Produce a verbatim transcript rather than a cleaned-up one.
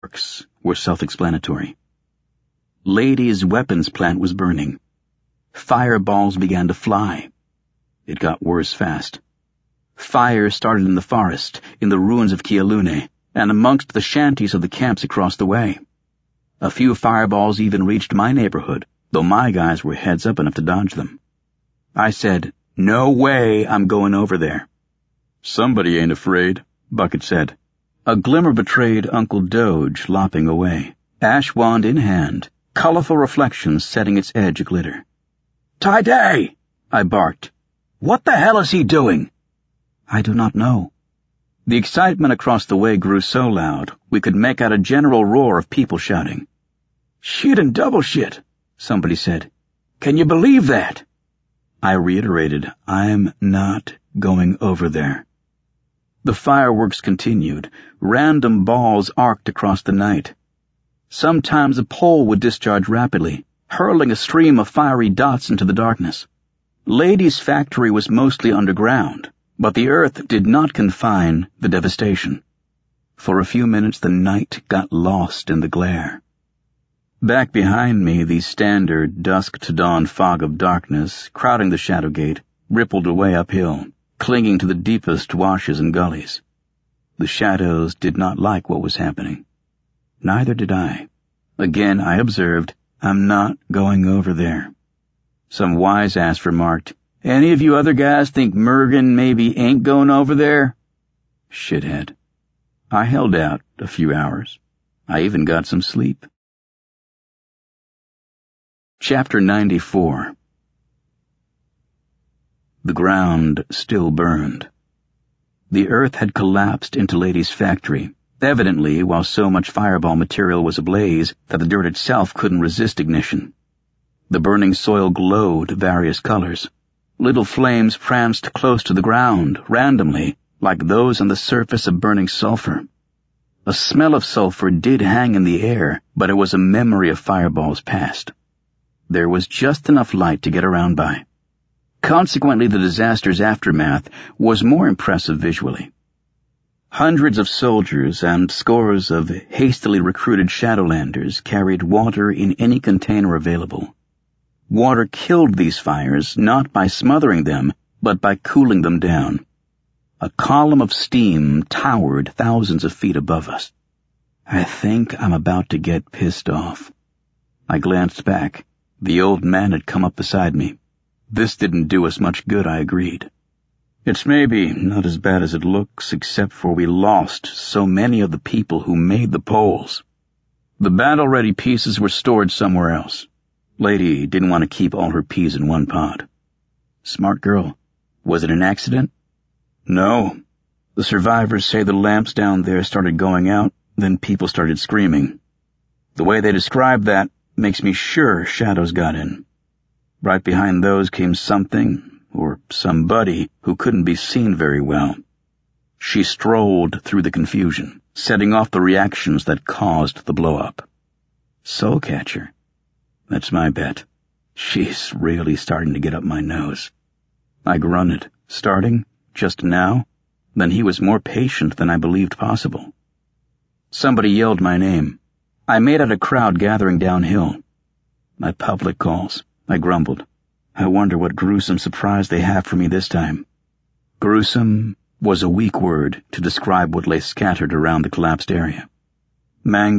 fireworks were self-explanatory. Lady's weapons plant was burning. Fireballs began to fly. It got worse fast. Fire started in the forest, in the ruins of Kealune, and amongst the shanties of the camps across the way. A few fireballs even reached my neighborhood, though my guys were heads up enough to dodge them. I said, "No way I'm going over there." "Somebody ain't afraid," Bucket said. A glimmer betrayed Uncle Doge lopping away, ash wand in hand, colorful reflections setting its edge aglitter. "Ty-Day!" I barked. "What the hell is he doing?" "I do not know." The excitement across the way grew so loud we could make out a general roar of people shouting. "Shit and double shit," somebody said. "Can you believe that?" I reiterated, "I'm not going over there." The fireworks continued. Random balls arced across the night. Sometimes a pole would discharge rapidly, hurling a stream of fiery dots into the darkness. Lady's factory was mostly underground, but the earth did not confine the devastation. For a few minutes the night got lost in the glare. Back behind me, the standard dusk-to-dawn fog of darkness, crowding the shadow gate, rippled away uphill, clinging to the deepest washes and gullies. The shadows did not like what was happening. Neither did I. Again I observed, "I'm not going over there." Some wise-ass remarked, "Any of you other guys think Mergen maybe ain't going over there?" Shithead. I held out a few hours. I even got some sleep. Chapter ninety-four. The ground still burned. The earth had collapsed into Lady's factory, evidently while so much fireball material was ablaze that the dirt itself couldn't resist ignition. The burning soil glowed various colors. Little flames pranced close to the ground, randomly, like those on the surface of burning sulfur. A smell of sulfur did hang in the air, but it was a memory of fireballs past. There was just enough light to get around by. Consequently, the disaster's aftermath was more impressive visually. Hundreds of soldiers and scores of hastily recruited Shadowlanders carried water in any container available. Water killed these fires not by smothering them, but by cooling them down. A column of steam towered thousands of feet above us. I think I'm about to get pissed off. I glanced back. The old man had come up beside me. This didn't do us much good, I agreed. It's maybe not as bad as it looks, except for we lost so many of the people who made the poles. The battle-ready pieces were stored somewhere else. Lady didn't want to keep all her peas in one pod. Smart girl. Was it an accident? No. The survivors say the lamps down there started going out, then people started screaming. The way they described that makes me sure shadows got in. Right behind those came something, or somebody, who couldn't be seen very well. She strolled through the confusion, setting off the reactions that caused the blow-up. Soulcatcher. That's my bet. She's really starting to get up my nose. I grunted. Starting? Just now? Then he was more patient than I believed possible. Somebody yelled my name. I made out a crowd gathering downhill. My public calls. I grumbled. I wonder what gruesome surprise they have for me this time. Gruesome was a weak word to describe what lay scattered around the collapsed area. Mango